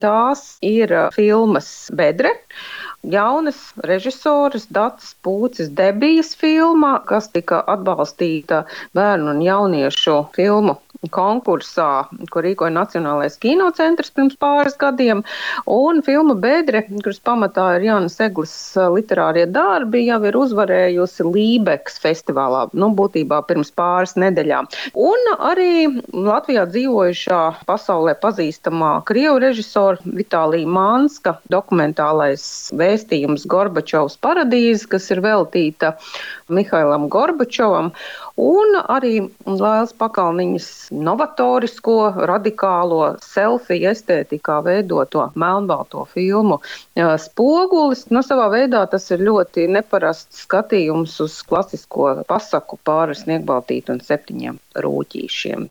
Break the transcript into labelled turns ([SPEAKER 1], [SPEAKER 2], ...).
[SPEAKER 1] Tās ir filmas Bedre, jaunas režisoras Datas Pūces debijas filma, kas tika atbalstīta bērnu un jauniešu filmu konkursā, ko rīkoja Nacionālais kinocentrs pirms pāris gadiem. Un filma Bedre, kuras pamatā ir Jānis Eglis literārie darbi, jau ir uzvarējusi Lībeks festivālā, būtībā pirms pāris nedēļām. Un arī Latvijā dzīvojušā pasaulē pazīstamā krievu režisora Vitālija Manska dokumentālais vēstījums Gorbačovs paradīze, kas ir veltīta Mihailam Gorbačovam, un arī Lailas Pakalniņas novatorisko, radikālo selfiju estētikā veidoto melnbalto filmu Spogulis. Savā veidā tas ir ļoti neparasts skatījums uz klasisko pasaku Pāri sniegbaltīti un 7 rūķīšiem.